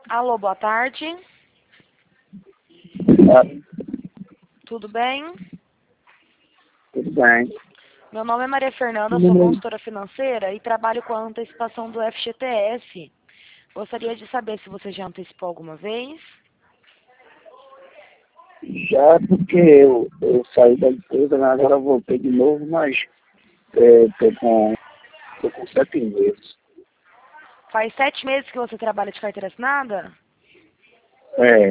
Alô, boa tarde. Tudo bem? Tudo bem. Meu nome é Maria Fernanda, sou consultora financeira e trabalho com a antecipação do FGTS. Gostaria de saber se você já antecipou alguma vez. Já porque eu saí da empresa, né? Agora eu voltei de novo, mas tô com 7 meses. Faz 7 meses que você trabalha de carteira assinada? É,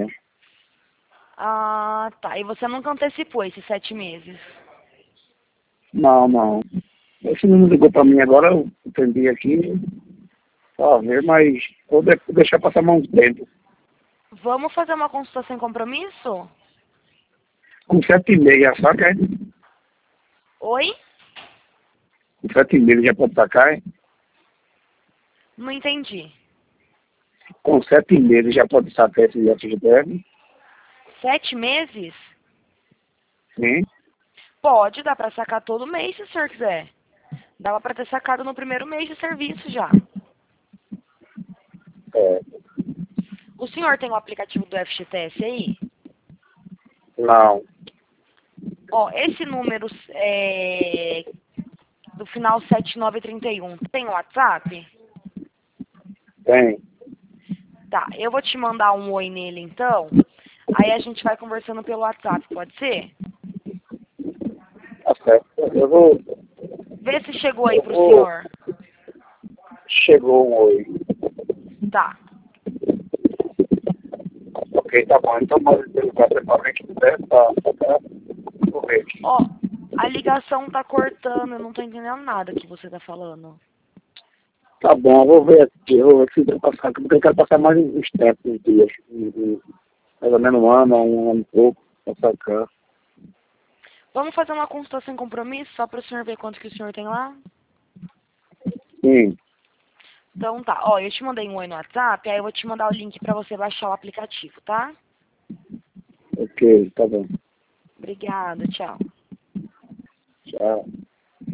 Ah, tá. E você nunca antecipou esses 7 meses? não. Esse menino ligou pra mim agora, eu entendi aqui, pra ver, mas vou deixar passar mais um tempo. Vamos fazer uma consulta sem compromisso? Com 7 meses já saca, é? Oi? Com 7 meses já pode sacar, é? Não entendi. Com 7 meses já pode sacar esse FGTS? 7 meses? Sim. Pode, dá pra sacar todo mês se o senhor quiser. Dava pra ter sacado no primeiro mês de serviço já. É, O senhor tem o aplicativo do FGTS aí? não, Ó, esse número do final 7931 tem o WhatsApp? tem. Tá, eu vou te mandar um oi nele então. Aí a gente vai conversando pelo WhatsApp, pode ser? Tá certo. Vê se chegou aí pro Eu vou senhor. chegou um oi. Tá. Ok, tá bom. Então pode perguntar pra mim que puder pra correr aqui. Ó, a ligação tá cortando, eu não tô entendendo nada que você tá falando. Tá bom, eu vou ver aqui, eu vou ver se eu passar, porque eu quero passar mais uns tempos, uns dias, mais ou menos um ano e pouco, pra sacar. Vamos fazer uma consulta sem compromisso, só para o senhor ver quanto que o senhor tem lá? Sim, Então tá, ó, eu te mandei um oi no WhatsApp, aí eu vou te mandar o link para você baixar o aplicativo, tá? ok, tá bom. Obrigada, tchau. Tchau.